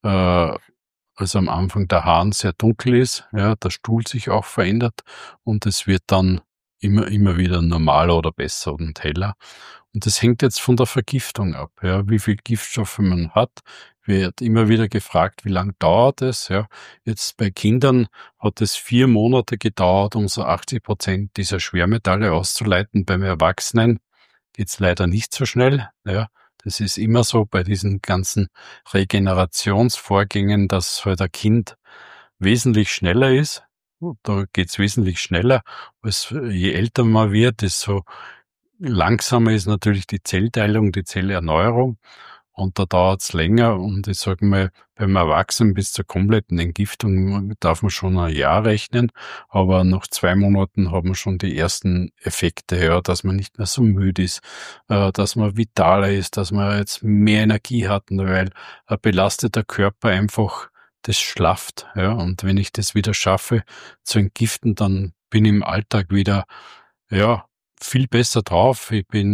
also am Anfang der Hahn sehr dunkel ist, ja, der Stuhl sich auch verändert, und es wird dann immer wieder normaler oder besser und heller. Und das hängt jetzt von der Vergiftung ab, ja, wie viel Giftstoffe man hat. Wird immer wieder gefragt, wie lang dauert es, ja. Jetzt bei Kindern hat es 4 Monate gedauert, um so 80% dieser Schwermetalle auszuleiten. Beim Erwachsenen geht's leider nicht so schnell, ja. Das ist immer so bei diesen ganzen Regenerationsvorgängen, dass halt ein Kind wesentlich schneller ist. Da geht's wesentlich schneller. Je älter man wird, desto langsamer ist natürlich die Zellteilung, die Zellerneuerung. Und da dauert's länger. Und ich sage mal, beim Erwachsenen bis zur kompletten Entgiftung darf man schon ein Jahr rechnen. Aber nach 2 Monaten haben wir schon die ersten Effekte, ja, dass man nicht mehr so müde ist, dass man vitaler ist, dass man jetzt mehr Energie hat, weil ein belasteter Körper einfach das schlafft. Ja. Und wenn ich das wieder schaffe zu entgiften, dann bin ich im Alltag wieder, ja, viel besser drauf.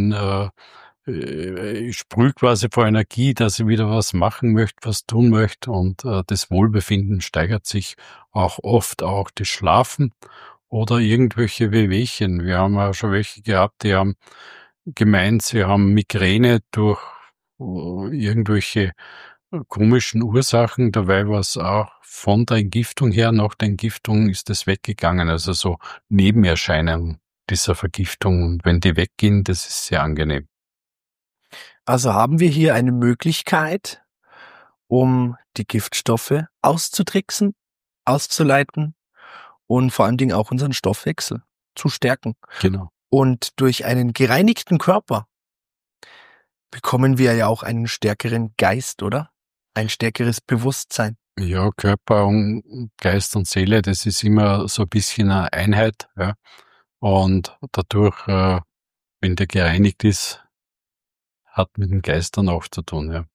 Ich sprühe quasi vor Energie, dass ich wieder was machen möchte, was tun möchte, und das Wohlbefinden steigert sich auch oft, auch das Schlafen oder irgendwelche Wehwehchen. Wir haben auch schon welche gehabt, die haben gemeint, sie haben Migräne durch irgendwelche komischen Ursachen. Dabei war es auch von der Entgiftung her, nach der Entgiftung ist das weggegangen, also so Nebenerscheinungen dieser Vergiftung. Und wenn die weggehen, das ist sehr angenehm. Also haben wir hier eine Möglichkeit, um die Giftstoffe auszutricksen, auszuleiten und vor allen Dingen auch unseren Stoffwechsel zu stärken. Genau. Und durch einen gereinigten Körper bekommen wir ja auch einen stärkeren Geist, oder? Ein stärkeres Bewusstsein. Ja, Körper und Geist und Seele, das ist immer so ein bisschen eine Einheit, ja. Und dadurch, wenn der gereinigt ist, hat mit dem Geist dann auch zu tun, ja.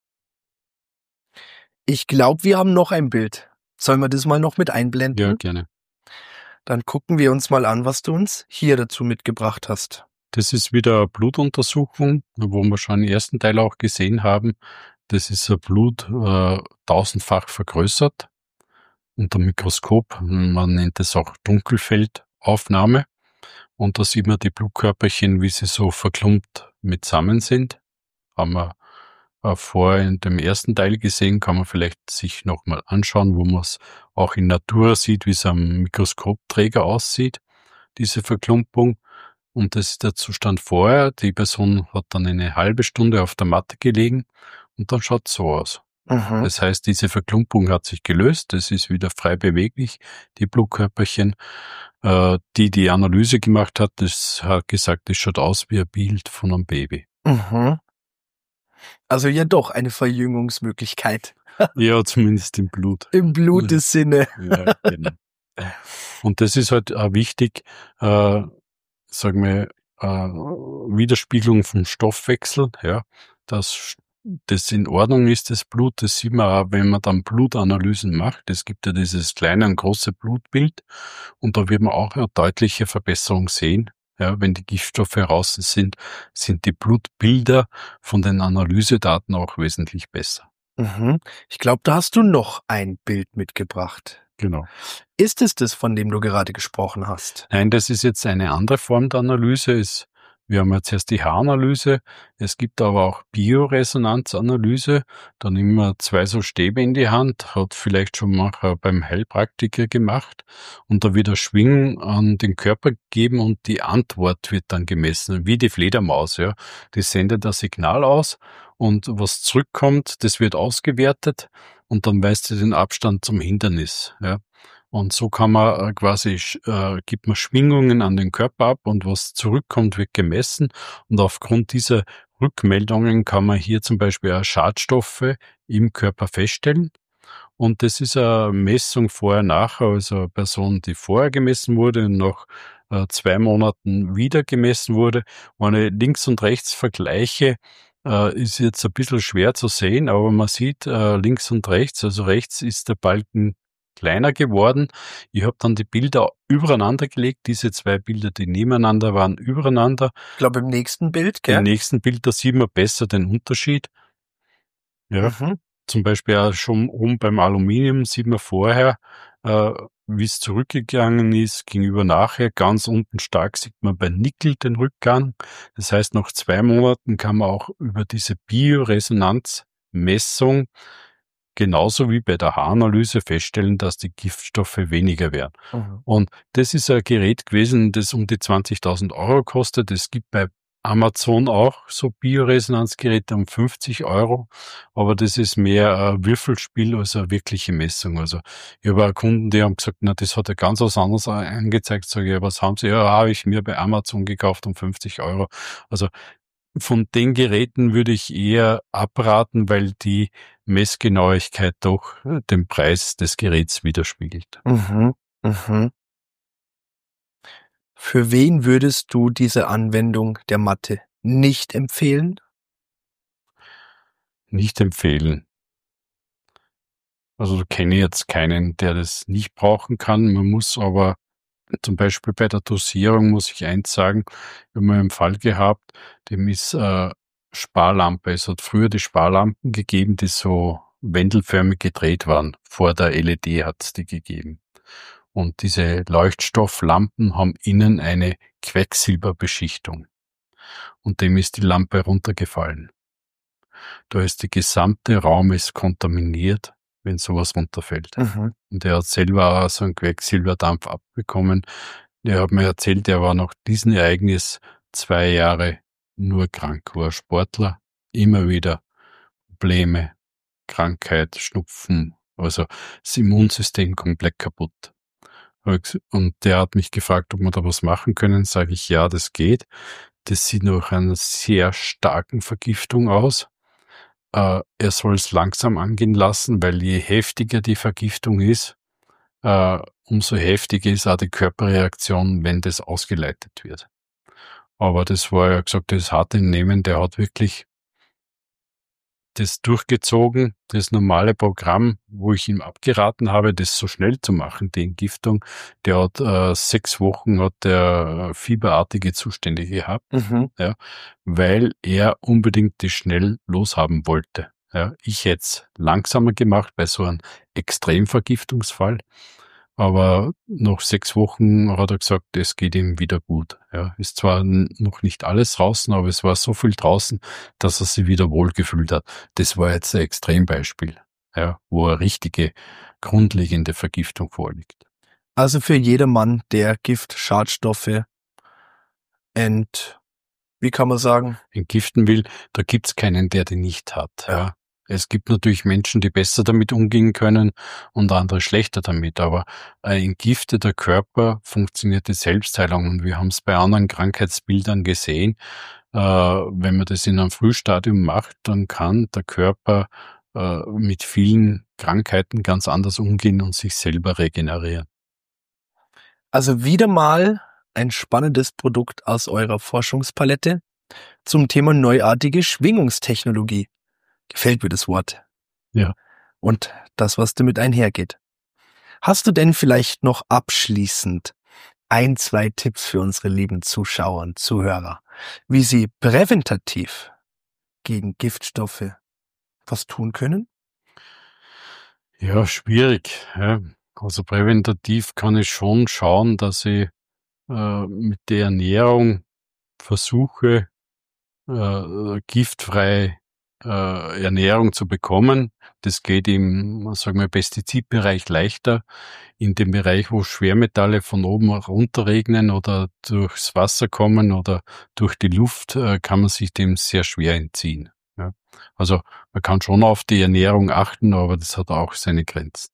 Ich glaube, wir haben noch ein Bild. Sollen wir das mal noch mit einblenden? Ja, gerne. Dann gucken wir uns mal an, was du uns hier dazu mitgebracht hast. Das ist wieder eine Blutuntersuchung, wo wir schon im ersten Teil auch gesehen haben. Das ist ein Blut 1000-fach vergrößert unter Mikroskop. Man nennt es auch Dunkelfeldaufnahme. Und da sieht man die Blutkörperchen, wie sie so verklumpt mitsammen sind. Haben wir vorher in dem ersten Teil gesehen, kann man vielleicht sich nochmal anschauen, wo man es auch in Natur sieht, wie es am Mikroskopträger aussieht, diese Verklumpung. Und das ist der Zustand vorher. Die Person hat dann eine halbe Stunde auf der Matte gelegen und dann schaut es so aus. Mhm. Das heißt, diese Verklumpung hat sich gelöst, es ist wieder frei beweglich, die Blutkörperchen. Die Analyse gemacht hat, das hat gesagt, das schaut aus wie ein Bild von einem Baby. Mhm. Also ja doch eine Verjüngungsmöglichkeit. Ja, zumindest im Blut. Im Blutessinne. Ja, genau. Und das ist halt auch wichtig, sagen wir, Widerspiegelung vom Stoffwechsel, ja, dass das in Ordnung ist, das Blut, das sieht man auch, wenn man dann Blutanalysen macht. Es gibt ja dieses kleine und große Blutbild und da wird man auch eine deutliche Verbesserung sehen. Ja, wenn die Giftstoffe raus sind, sind die Blutbilder von den Analysedaten auch wesentlich besser. Mhm. Ich glaube, da hast du noch ein Bild mitgebracht. Genau. Ist es das, von dem du gerade gesprochen hast? Nein, das ist jetzt eine andere Form der Analyse. Wir haben jetzt erst die Haaranalyse. Es gibt aber auch Bioresonanzanalyse. Da nehmen wir 2 so Stäbe in die Hand, hat vielleicht schon mancher beim Heilpraktiker gemacht. Und da wird eine Schwingung an den Körper gegeben und die Antwort wird dann gemessen, wie die Fledermaus. Ja, die sendet das Signal aus und was zurückkommt, das wird ausgewertet und dann weist sie den Abstand zum Hindernis. Ja. Und so kann man gibt man Schwingungen an den Körper ab und was zurückkommt, wird gemessen. Und aufgrund dieser Rückmeldungen kann man hier zum Beispiel auch Schadstoffe im Körper feststellen. Und das ist eine Messung vorher-nachher, also eine Person, die vorher gemessen wurde und nach 2 Monaten wieder gemessen wurde. Wenn ich links und rechts vergleiche, ist jetzt ein bisschen schwer zu sehen, aber man sieht links und rechts, also rechts ist der Balken kleiner geworden. Ich habe dann die Bilder übereinander gelegt, diese 2 Bilder, die nebeneinander waren, übereinander. Ich glaube, im nächsten Bild, gell? Im nächsten Bild, da sieht man besser den Unterschied. Ja, zum Beispiel auch schon oben beim Aluminium sieht man vorher, wie es zurückgegangen ist, gegenüber nachher. Ganz unten stark sieht man bei Nickel den Rückgang. Das heißt, nach 2 Monaten kann man auch über diese Bioresonanzmessung genauso wie bei der Haaranalyse feststellen, dass die Giftstoffe weniger werden. Und das ist ein Gerät gewesen, das um die 20.000 € kostet. Es gibt bei Amazon auch so Bioresonanzgeräte um 50 €, aber das ist mehr ein Würfelspiel als eine wirkliche Messung. Also ich habe auch Kunden, die haben gesagt, na, das hat ja ganz was anderes angezeigt. Sage ich, ja, was haben Sie? Ja, habe ich mir bei Amazon gekauft um 50 €. Also von den Geräten würde ich eher abraten, weil die Messgenauigkeit doch den Preis des Geräts widerspiegelt. Für wen würdest du diese Anwendung der Matte nicht empfehlen? Nicht empfehlen. Also kenne ich jetzt keinen, der das nicht brauchen kann. Man muss aber zum Beispiel bei der Dosierung, muss ich eins sagen, wir haben einen Fall gehabt, dem ist Sparlampe. Es hat früher die Sparlampen gegeben, die so wendelförmig gedreht waren. Vor der LED hat es die gegeben. Und diese Leuchtstofflampen haben innen eine Quecksilberbeschichtung. Und dem ist die Lampe runtergefallen. Da ist der gesamte Raum ist kontaminiert, wenn sowas runterfällt. Und er hat selber auch so einen Quecksilberdampf abbekommen. Er hat mir erzählt, er war nach diesem Ereignis 2 Jahre nur krank, war Sportler, immer wieder Probleme, Krankheit, Schnupfen, also das Immunsystem komplett kaputt. Und der hat mich gefragt, ob wir da was machen können. Sage ich, ja, das geht. Das sieht nach einer sehr starken Vergiftung aus. Er soll es langsam angehen lassen, weil je heftiger die Vergiftung ist, umso heftiger ist auch die Körperreaktion, wenn das ausgeleitet wird. Aber das war ja gesagt, das harte Nehmen, der hat wirklich das durchgezogen, das normale Programm, wo ich ihm abgeraten habe, das so schnell zu machen, die Entgiftung. Der hat 6 Wochen hat der fieberartige Zustände gehabt, ja, weil er unbedingt das schnell loshaben wollte. Ja, ich hätte es langsamer gemacht bei so einem Extremvergiftungsfall. Aber nach 6 Wochen hat er gesagt, es geht ihm wieder gut. Ja, ist zwar noch nicht alles draußen, aber es war so viel draußen, dass er sich wieder wohlgefühlt hat. Das war jetzt ein Extrembeispiel, ja, wo eine richtige, grundlegende Vergiftung vorliegt. Also für jedermann, der Giftschadstoffe wie kann man sagen? Entgiften will, da gibt's keinen, der die nicht hat. Ja. Es gibt natürlich Menschen, die besser damit umgehen können und andere schlechter damit, aber ein entgifteter Körper funktioniert die Selbstheilung und wir haben es bei anderen Krankheitsbildern gesehen. Wenn man das in einem Frühstadium macht, dann kann der Körper mit vielen Krankheiten ganz anders umgehen und sich selber regenerieren. Also wieder mal ein spannendes Produkt aus eurer Forschungspalette zum Thema neuartige Schwingungstechnologie. Gefällt mir das Wort. Ja. Und das, was damit einhergeht. Hast du denn vielleicht noch abschließend 1-2 Tipps für unsere lieben Zuschauer und Zuhörer, wie sie präventativ gegen Giftstoffe was tun können? Ja, schwierig. Ja. Also präventativ kann ich schon schauen, dass ich mit der Ernährung versuche, giftfreie Ernährung zu bekommen. Das geht im, sagen wir, Pestizidbereich leichter. In dem Bereich, wo Schwermetalle von oben runterregnen oder durchs Wasser kommen oder durch die Luft, kann man sich dem sehr schwer entziehen. Ja. Also man kann schon auf die Ernährung achten, aber das hat auch seine Grenzen.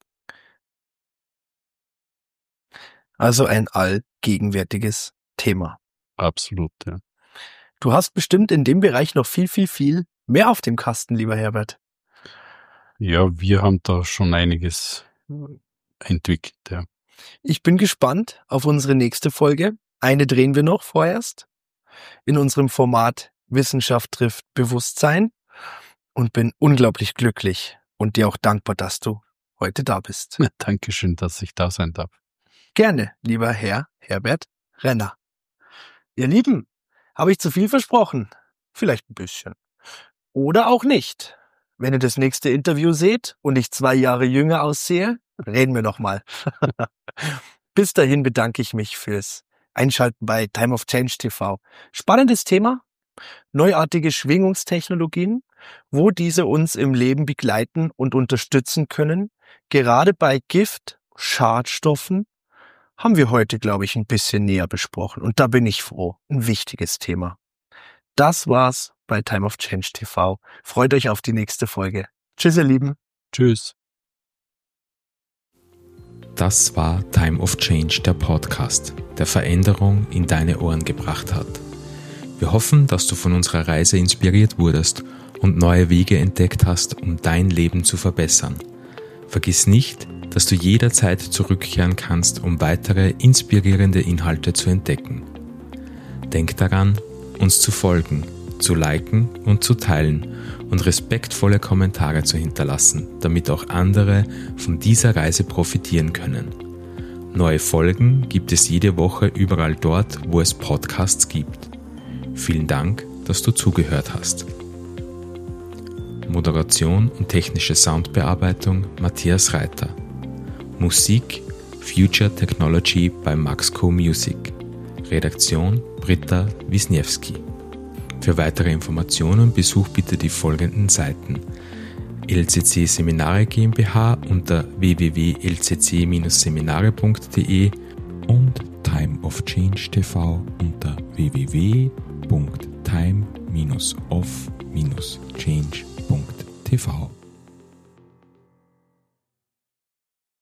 Also ein allgegenwärtiges Thema. Absolut, ja. Du hast bestimmt in dem Bereich noch viel mehr auf dem Kasten, lieber Herbert. Ja, wir haben da schon einiges entwickelt, ja. Ich bin gespannt auf unsere nächste Folge. Eine drehen wir noch vorerst in unserem Format Wissenschaft trifft Bewusstsein und bin unglaublich glücklich und dir auch dankbar, dass du heute da bist. Dankeschön, dass ich da sein darf. Gerne, lieber Herr Herbert Renner. Ihr Lieben, habe ich zu viel versprochen? Vielleicht ein bisschen. Oder auch nicht. Wenn ihr das nächste Interview seht und ich 2 Jahre jünger aussehe, reden wir nochmal. Bis dahin bedanke ich mich fürs Einschalten bei Time of Change TV. Spannendes Thema, neuartige Schwingungstechnologien, wo diese uns im Leben begleiten und unterstützen können. Gerade bei Gift, Schadstoffen haben wir heute, glaube ich, ein bisschen näher besprochen. Und da bin ich froh. Ein wichtiges Thema. Das war's bei Time of Change TV. Freut euch auf die nächste Folge. Tschüss, ihr Lieben. Tschüss. Das war Time of Change, der Podcast, der Veränderung in deine Ohren gebracht hat. Wir hoffen, dass du von unserer Reise inspiriert wurdest und neue Wege entdeckt hast, um dein Leben zu verbessern. Vergiss nicht, dass du jederzeit zurückkehren kannst, um weitere inspirierende Inhalte zu entdecken. Denk daran, uns zu folgen, zu liken und zu teilen und respektvolle Kommentare zu hinterlassen, damit auch andere von dieser Reise profitieren können. Neue Folgen gibt es jede Woche überall dort, wo es Podcasts gibt. Vielen Dank, dass du zugehört hast. Moderation und technische Soundbearbeitung Matthias Reiter. Musik Future Technology bei Maxco Music. Redaktion Britta Wisniewski. Für weitere Informationen besuch bitte die folgenden Seiten: LCC Seminare GmbH unter www.lcc-seminare.de und Time of Change TV unter www.time-of-change.tv.